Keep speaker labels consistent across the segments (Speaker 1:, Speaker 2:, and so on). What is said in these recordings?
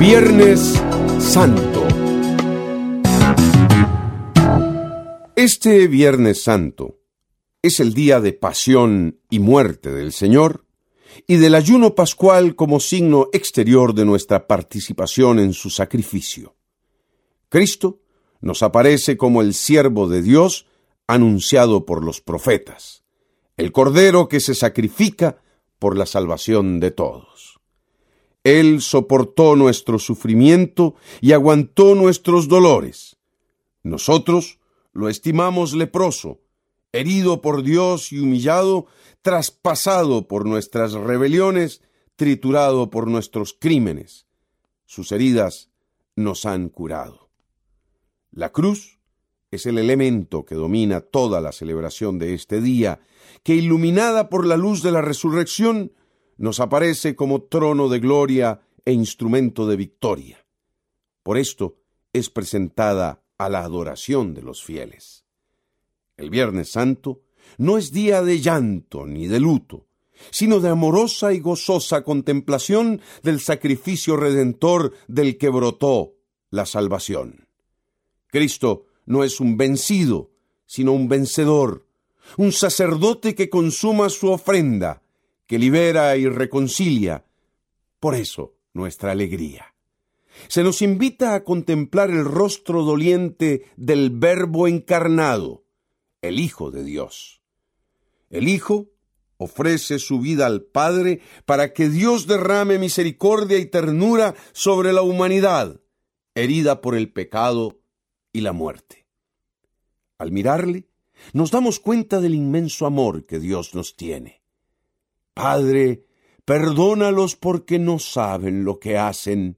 Speaker 1: Viernes Santo. Este Viernes Santo es el día de pasión y muerte del Señor y del ayuno pascual como signo exterior de nuestra participación en su sacrificio. Cristo nos aparece como el siervo de Dios anunciado por los profetas, el Cordero que se sacrifica por la salvación de todos. Él soportó nuestro sufrimiento y aguantó nuestros dolores. Nosotros lo estimamos leproso, herido por Dios y humillado, traspasado por nuestras rebeliones, triturado por nuestros crímenes. Sus heridas nos han curado. La cruz es el elemento que domina toda la celebración de este día, que iluminada por la luz de la resurrección, nos aparece como trono de gloria e instrumento de victoria. Por esto es presentada a la adoración de los fieles. El Viernes Santo no es día de llanto ni de luto, sino de amorosa y gozosa contemplación del sacrificio redentor del que brotó la salvación. Cristo no es un vencido, sino un vencedor, un sacerdote que consuma su ofrenda, que libera y reconcilia. Por eso, nuestra alegría. Se nos invita a contemplar el rostro doliente del Verbo encarnado, el Hijo de Dios. El Hijo ofrece su vida al Padre para que Dios derrame misericordia y ternura sobre la humanidad, herida por el pecado y la muerte. Al mirarle, nos damos cuenta del inmenso amor que Dios nos tiene. Padre, perdónalos porque no saben lo que hacen.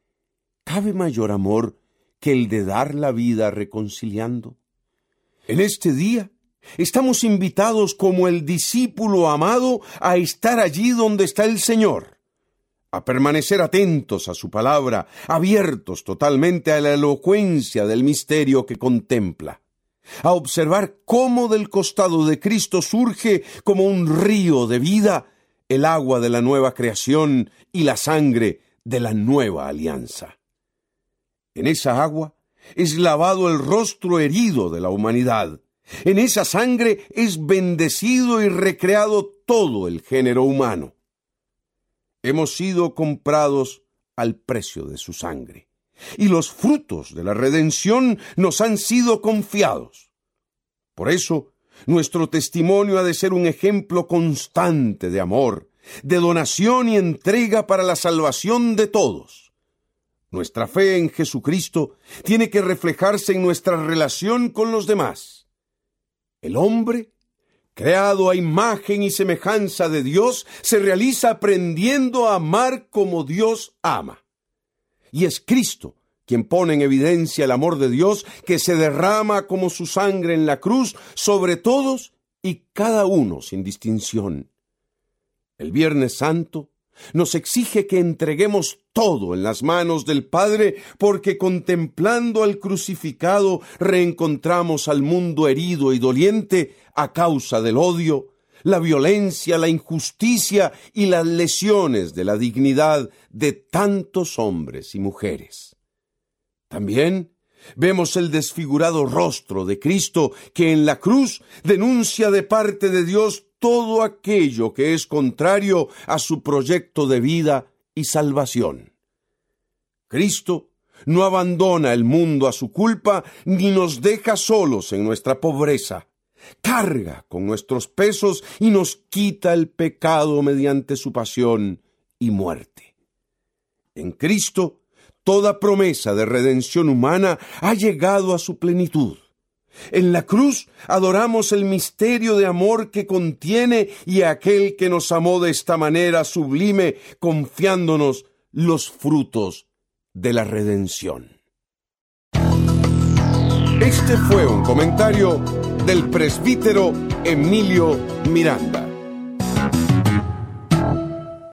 Speaker 1: ¿Cabe mayor amor que el de dar la vida reconciliando? En este día estamos invitados como el discípulo amado a estar allí donde está el Señor, a permanecer atentos a su palabra, abiertos totalmente a la elocuencia del misterio que contempla, a observar cómo del costado de Cristo surge como un río de vida el agua de la nueva creación y la sangre de la nueva alianza. En esa agua es lavado el rostro herido de la humanidad. En esa sangre es bendecido y recreado todo el género humano. Hemos sido comprados al precio de su sangre, y los frutos de la redención nos han sido confiados. Por eso, nuestro testimonio ha de ser un ejemplo constante de amor, de donación y entrega para la salvación de todos. Nuestra fe en Jesucristo tiene que reflejarse en nuestra relación con los demás. El hombre, creado a imagen y semejanza de Dios, se realiza aprendiendo a amar como Dios ama. Y es Cristo quien pone en evidencia el amor de Dios que se derrama como su sangre en la cruz sobre todos y cada uno sin distinción. El Viernes Santo nos exige que entreguemos todo en las manos del Padre, porque contemplando al crucificado reencontramos al mundo herido y doliente a causa del odio, la violencia, la injusticia y las lesiones de la dignidad de tantos hombres y mujeres. También vemos el desfigurado rostro de Cristo que en la cruz denuncia de parte de Dios todo aquello que es contrario a su proyecto de vida y salvación. Cristo no abandona el mundo a su culpa ni nos deja solos en nuestra pobreza. Carga con nuestros pesos y nos quita el pecado mediante su pasión y muerte. En Cristo, toda promesa de redención humana ha llegado a su plenitud. En la cruz adoramos el misterio de amor que contiene y a aquel que nos amó de esta manera sublime, confiándonos los frutos de la redención. Este fue un comentario del presbítero Emilio Miranda.